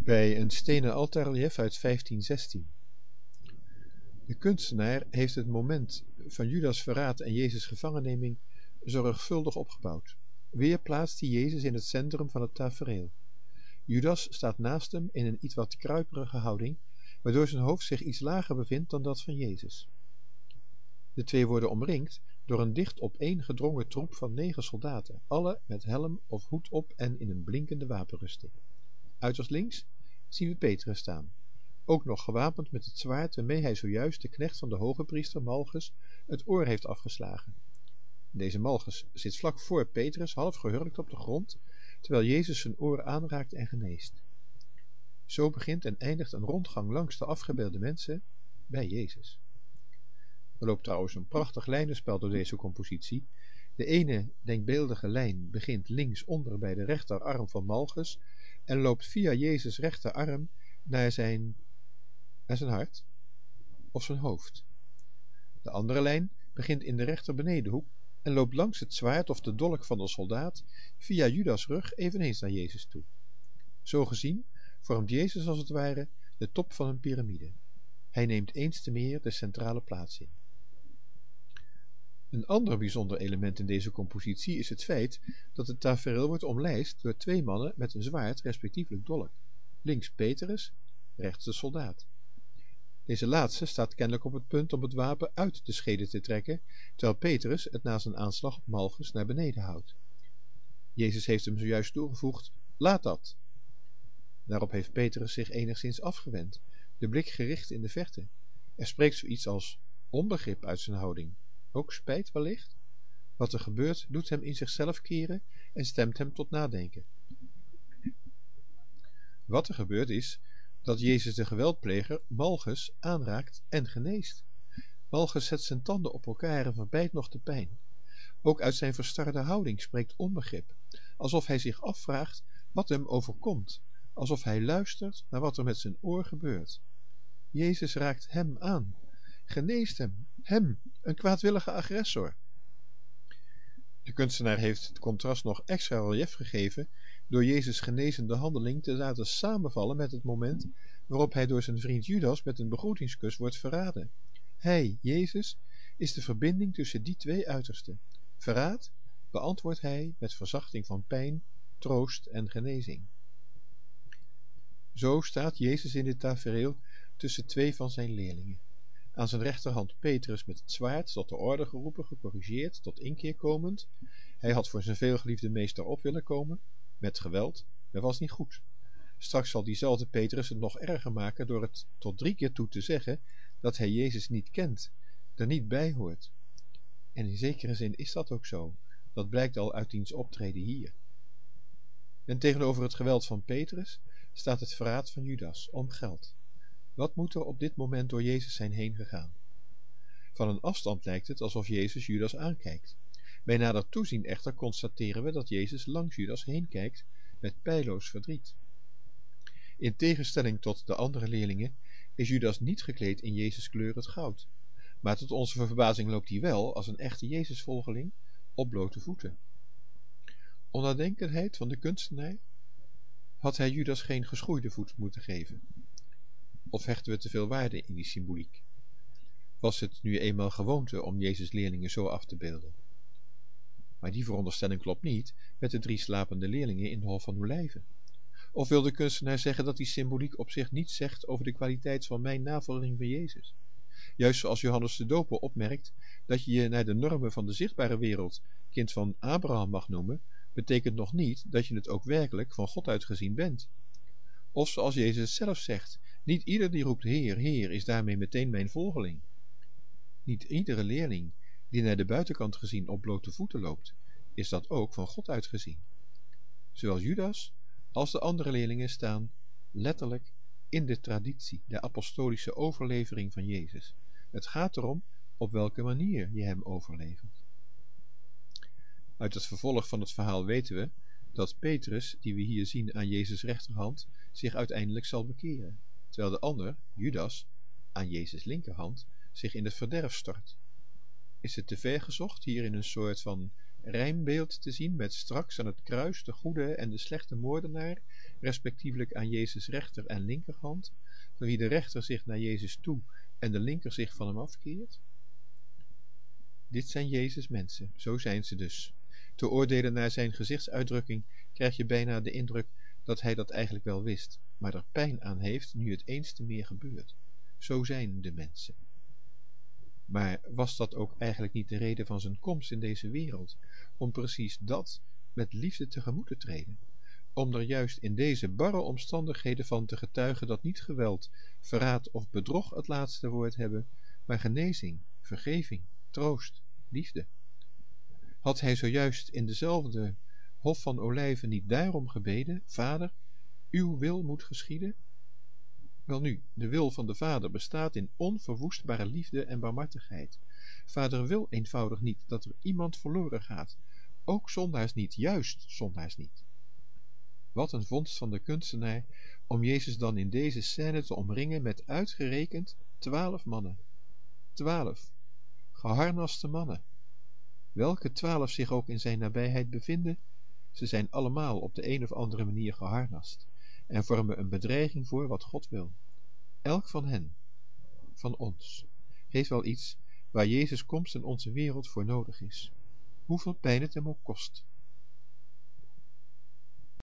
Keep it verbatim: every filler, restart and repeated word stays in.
bij een stenen altaarrelief uit vijftien zestien. De kunstenaar heeft het moment van Judas' verraad en Jezus' gevangenneming zorgvuldig opgebouwd. Weer plaatst hij Jezus in het centrum van het tafereel. Judas staat naast hem in een iets wat kruiperige houding, waardoor zijn hoofd zich iets lager bevindt dan dat van Jezus. De twee worden omringd door een dicht opeengedrongen troep van negen soldaten, alle met helm of hoed op en in een blinkende wapenrusting. Uiterst links zien we Petrus staan, ook nog gewapend met het zwaard waarmee hij zojuist de knecht van de hoge priester Malchus het oor heeft afgeslagen. Deze Malchus zit vlak voor Petrus, half gehurkt op de grond, terwijl Jezus zijn oor aanraakt en geneest. Zo begint en eindigt een rondgang langs de afgebeelde mensen bij Jezus. Er loopt trouwens een prachtig lijnenspel door deze compositie. De ene denkbeeldige lijn begint linksonder bij de rechterarm van Malchus en loopt via Jezus' rechterarm naar zijn, naar zijn hart of zijn hoofd. De andere lijn begint in de rechterbenedenhoek en loopt langs het zwaard of de dolk van de soldaat via Judas' rug eveneens naar Jezus toe. Zo gezien vormt Jezus als het ware de top van een piramide. Hij neemt eens te meer de centrale plaats in. Een ander bijzonder element in deze compositie is het feit dat het tafereel wordt omlijst door twee mannen met een zwaard, respectievelijk dolk. Links Petrus, rechts de soldaat. Deze laatste staat kennelijk op het punt om het wapen uit de schede te trekken, terwijl Petrus het na zijn aanslag op Malchus naar beneden houdt. Jezus heeft hem zojuist toegevoegd: laat dat. Daarop heeft Petrus zich enigszins afgewend, de blik gericht in de verte. Er spreekt zoiets als onbegrip uit zijn houding, ook spijt wellicht. Wat er gebeurt doet hem in zichzelf keren en stemt hem tot nadenken. Wat er gebeurt is dat Jezus de geweldpleger Malchus aanraakt en geneest. Malchus zet zijn tanden op elkaar en verbijt nog de pijn. Ook uit zijn verstarde houding spreekt onbegrip, alsof hij zich afvraagt wat hem overkomt, alsof hij luistert naar wat er met zijn oor gebeurt. Jezus raakt hem aan, geneest hem, hem, een kwaadwillige agressor. De kunstenaar heeft het contrast nog extra relief gegeven door Jezus' genezende handeling te laten samenvallen met het moment waarop hij door zijn vriend Judas met een begroetingskus wordt verraden. Hij, Jezus, is de verbinding tussen die twee uitersten. Verraad beantwoordt hij met verzachting van pijn, troost en genezing. Zo staat Jezus in dit tafereel tussen twee van zijn leerlingen. Aan zijn rechterhand Petrus met het zwaard, tot de orde geroepen, gecorrigeerd, tot inkeer komend. Hij had voor zijn veelgeliefde meester op willen komen, met geweld, dat was niet goed. Straks zal diezelfde Petrus het nog erger maken door het tot drie keer toe te zeggen dat hij Jezus niet kent, er niet bij hoort. En in zekere zin is dat ook zo. Dat blijkt al uit diens optreden hier. En tegenover het geweld van Petrus staat het verraad van Judas om geld. Wat moet er op dit moment door Jezus zijn heen gegaan? Van een afstand lijkt het alsof Jezus Judas aankijkt. Bij nader toezien echter constateren we dat Jezus langs Judas heen kijkt met pijloos verdriet. In tegenstelling tot de andere leerlingen is Judas niet gekleed in Jezus' kleur het goud, maar tot onze verbazing loopt hij wel, als een echte Jezusvolgeling, op blote voeten. Onnadenkendheid van de kunstenaar? Had hij Judas geen geschoeide voet moeten geven? Of hechten we te veel waarde in die symboliek? Was het nu eenmaal gewoonte om Jezus' leerlingen zo af te beelden? Maar die veronderstelling klopt niet met de drie slapende leerlingen in de Hof van Olijven. Of wil de kunstenaar zeggen dat die symboliek op zich niets zegt over de kwaliteit van mijn navolging van Jezus? Juist zoals Johannes de Doper opmerkt dat je je naar de normen van de zichtbare wereld kind van Abraham mag noemen, betekent nog niet dat je het ook werkelijk van God uitgezien bent. Of zoals Jezus zelf zegt, niet ieder die roept Heer, Heer is daarmee meteen mijn volgeling. Niet iedere leerling die naar de buitenkant gezien op blote voeten loopt, is dat ook van God uitgezien. Zowel Judas als de andere leerlingen staan letterlijk in de traditie, de apostolische overlevering van Jezus. Het gaat erom op welke manier je hem overlevert. Uit het vervolg van het verhaal weten we dat Petrus, die we hier zien aan Jezus' rechterhand, zich uiteindelijk zal bekeren, terwijl de ander, Judas, aan Jezus' linkerhand, zich in het verderf stort. Is het te ver gezocht hier in een soort van rijmbeeld te zien met straks aan het kruis de goede en de slechte moordenaar respectievelijk aan Jezus' rechter en linkerhand, van wie de rechter zich naar Jezus toe en de linker zich van hem afkeert? Dit zijn Jezus' mensen, zo zijn ze dus. Te oordelen naar zijn gezichtsuitdrukking krijg je bijna de indruk dat hij dat eigenlijk wel wist, maar er pijn aan heeft nu het eens te meer gebeurt. Zo zijn de mensen. Maar was dat ook eigenlijk niet de reden van zijn komst in deze wereld, om precies dat met liefde tegemoet te treden? Om er juist in deze barre omstandigheden van te getuigen dat niet geweld, verraad of bedrog het laatste woord hebben, maar genezing, vergeving, troost, liefde. Had hij zojuist in dezelfde Hof van Olijven niet daarom gebeden: Vader, uw wil moet geschieden? Welnu, de wil van de Vader bestaat in onverwoestbare liefde en barmhartigheid. Vader wil eenvoudig niet dat er iemand verloren gaat, ook zondaars niet, juist zondaars niet. Wat een vondst van de kunstenaar om Jezus dan in deze scène te omringen met uitgerekend twaalf mannen. Twaalf geharnaste mannen. Welke twaalf zich ook in zijn nabijheid bevinden, ze zijn allemaal op de een of andere manier geharnast en vormen een bedreiging voor wat God wil. Elk van hen, van ons, heeft wel iets waar Jezus' komst in onze wereld voor nodig is, hoeveel pijn het hem ook kost.